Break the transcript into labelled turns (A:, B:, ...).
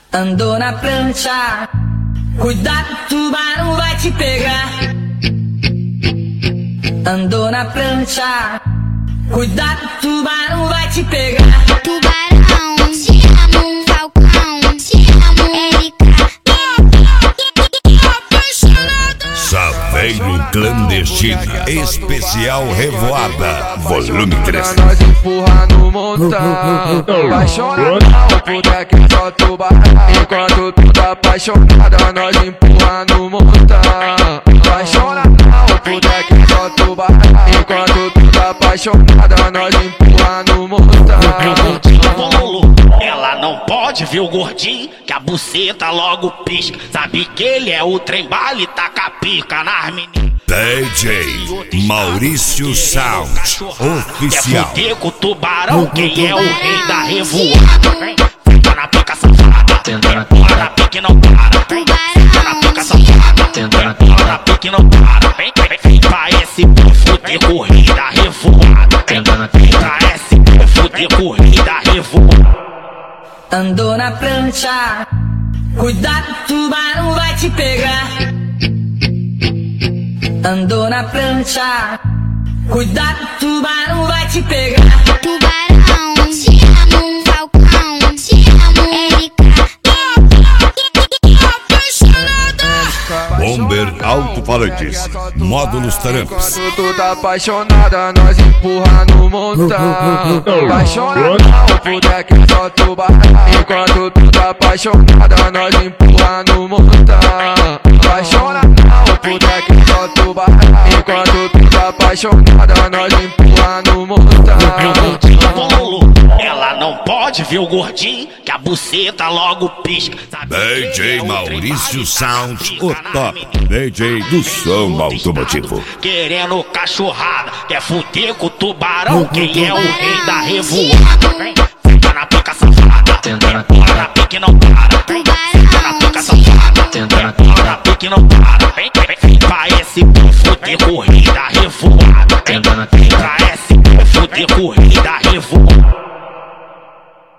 A: Andou na prancha, cuidado, tubarão vai te pegar. Andou na prancha, cuidado, tubarão vai te pegar.
B: Tubarão, te amo, Falcão, te amo, Erika.
C: Saveiro Clandestina, especial Revoada, volume 3.
D: Nós empurra no montão. Apaixonada não, puta que só tubarão. Enquanto tu tá apaixonada, nós empurra no montão. Apaixonada não, puta que só tubarão. Enquanto tu tá apaixonada, nós empurra no montão.
E: Ela não pode ver o gordinho, que a buceta logo pisca. Sabe que ele é o trem-bala e taca a pica nas meninas.
C: DJ Maurício Sound, oficial.
E: Quer fuder com o tubarão, quem é o rei da revoada? Senta na pica safada, empurra na pica e não para. Senta na pica safada, empurra na pica e não para. Vem pra esse fuder com o rei da revoada. Vem pra esse fuder com o rei da revoada.
A: Andou na prancha, cuidado, tubarão vai te pegar. Andou na prancha, cuidado, tubarão vai te pegar.
B: Tubarão, te amo, Falcão, te amo, Erika.
C: Bomber Alto-Falantes, módulos Taramps.
D: Enquanto tu tá apaixonada, nós empurra no montão. Apaixonada não, puta que só tubarão. Enquanto tu tá apaixonada, nós empurra no montão. Apaixonada não, puta que só tubarão. Enquanto tu tá apaixonada, nós empurra no montão.
E: Ela não pode ver o gordinho, que a buceta logo pisca.
C: DJ Maurício Sound, o top DJ do som automotivo.
E: Querendo cachorrada, quer fuder com o tubarão, quem é o rei da revoada? Senta na pica safada, empurra na pica e não para. Senta na pica safada, empurra na pica e não para. Vem pra esse fuder com o rei